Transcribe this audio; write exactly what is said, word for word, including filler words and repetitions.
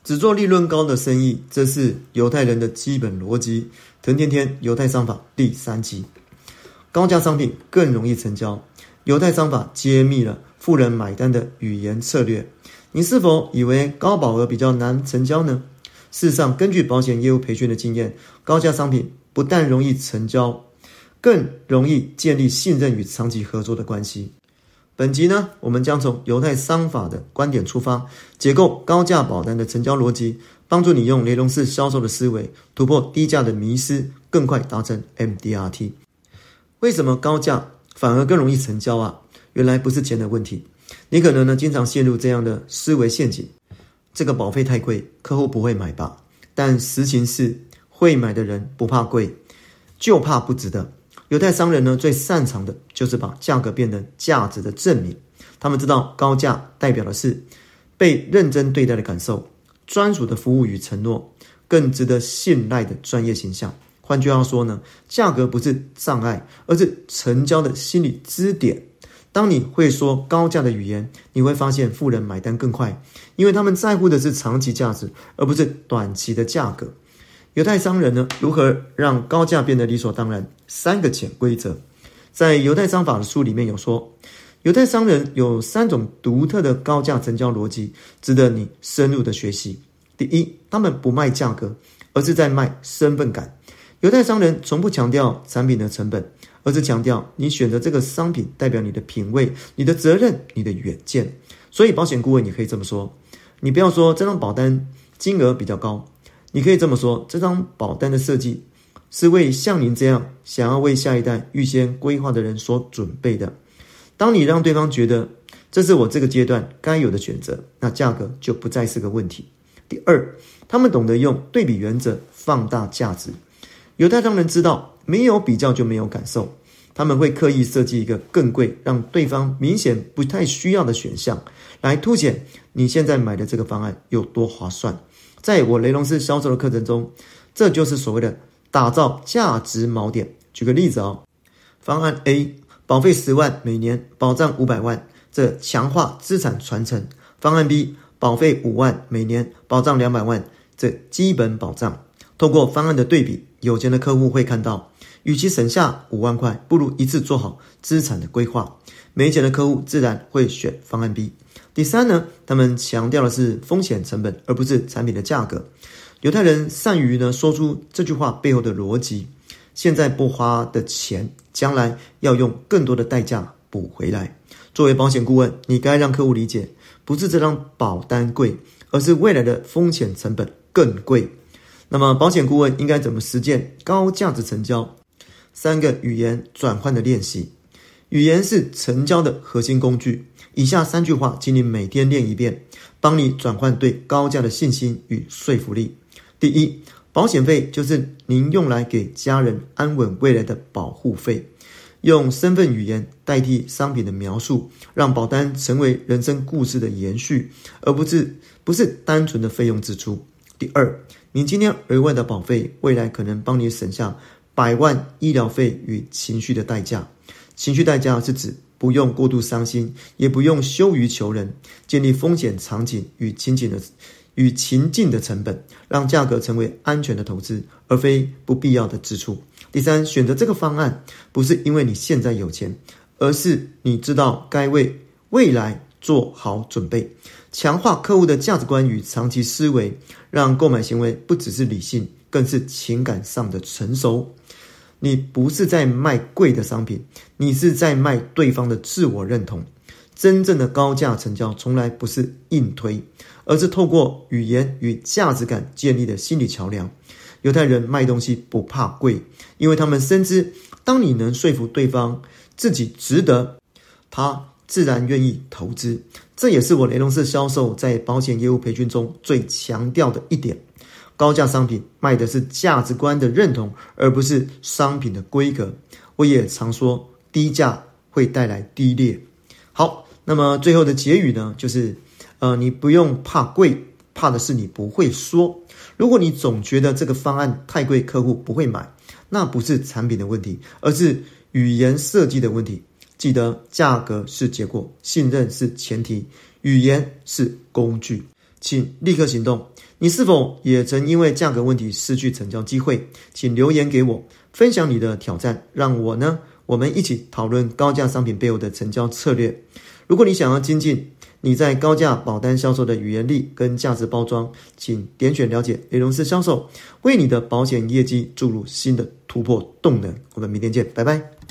只做利润高的生意，这是犹太人的基本逻辑。藤天天犹太商法第三集，高价商品更容易成交。犹太商法揭秘了富人买单的语言策略。你是否以为高保额比较难成交呢？事实上，根据保险业务培训的经验，高价商品不但容易成交，更容易建立信任与长期合作的关系。本集呢，我们将从犹太商法的观点出发，解构高价保单的成交逻辑，帮助你用雷龙式销售的思维突破低价的迷思，更快达成 M D R T。 为什么高价反而更容易成交啊？原来不是钱的问题。你可能呢经常陷入这样的思维陷阱，这个保费太贵，客户不会买吧？但实情是，会买的人不怕贵，就怕不值得。犹太商人呢，最擅长的就是把价格变成价值的证明。他们知道高价代表的是被认真对待的感受，专属的服务与承诺，更值得信赖的专业形象。换句话说呢，价格不是障碍，而是成交的心理支点。当你会说高价的语言，你会发现富人买单更快，因为他们在乎的是长期价值，而不是短期的价格。犹太商人呢，如何让高价变得理所当然？三个潜规则，在犹太商法的书里面有说，犹太商人有三种独特的高价成交逻辑，值得你深入的学习。第一，他们不卖价格，而是在卖身份感。犹太商人从不强调产品的成本，而是强调你选择这个商品代表你的品味、你的责任、你的远见。所以保险顾问你可以这么说，你不要说这张保单金额比较高，你可以这么说，这张保单的设计是为像您这样想要为下一代预先规划的人所准备的。当你让对方觉得这是我这个阶段该有的选择，那价格就不再是个问题。第二，他们懂得用对比原则放大价值。犹太商人知道没有比较就没有感受，他们会刻意设计一个更贵，让对方明显不太需要的选项，来凸显你现在买的这个方案有多划算。在我雷龙式销售的课程中，这就是所谓的打造价值锚点。举个例子哦，方案 A 保费十万，每年保障五百万，这强化资产传承。方案 B 保费五万，每年保障两百万，这基本保障。透过方案的对比，有钱的客户会看到，与其省下五万块，不如一次做好资产的规划。没钱的客户自然会选方案 B。第三呢，他们强调的是风险成本，而不是产品的价格。犹太人善于呢说出这句话背后的逻辑，现在不花的钱，将来要用更多的代价补回来。作为保险顾问，你该让客户理解，不是这张保单贵，而是未来的风险成本更贵。那么保险顾问应该怎么实践高价值成交？三个语言转换的练习。语言是成交的核心工具，以下三句话请你每天练一遍，帮你转换对高价的信心与说服力。第一，保险费就是您用来给家人安稳未来的保护费。用身份语言代替商品的描述，让保单成为人生故事的延续，而不是不是单纯的费用支出。第二，你今天额外的保费，未来可能帮你省下百万医疗费与情绪的代价。情绪代价是指不用过度伤心，也不用羞于求人，建立风险场景与情景的与情境的成本，让价格成为安全的投资，而非不必要的支出。第三，选择这个方案不是因为你现在有钱，而是你知道该为未来做好准备。强化客户的价值观与长期思维，让购买行为不只是理性，更是情感上的成熟。你不是在卖贵的商品，你是在卖对方的自我认同。真正的高价成交从来不是硬推，而是透过语言与价值感建立的心理桥梁。犹太人卖东西不怕贵，因为他们深知，当你能说服对方自己值得，他自然愿意投资。这也是我雷龙式销售在保险业务培训中最强调的一点。高价商品卖的是价值观的认同，而不是商品的规格。我也常说，低价会带来低劣。好，那么最后的结语呢，就是呃，你不用怕贵，怕的是你不会说。如果你总觉得这个方案太贵，客户不会买，那不是产品的问题，而是语言设计的问题。记得，价格是结果，信任是前提，语言是工具。 请立刻行动。你是否也曾因为价格问题失去成交机会？请留言给我，分享你的挑战，让我呢，我们一起讨论高价商品背后的成交策略。如果你想要精进你在高价保单销售的语言力跟价值包装，请点选了解雷龙斯销售，为你的保险业绩注入新的突破动能。我们明天见，拜拜。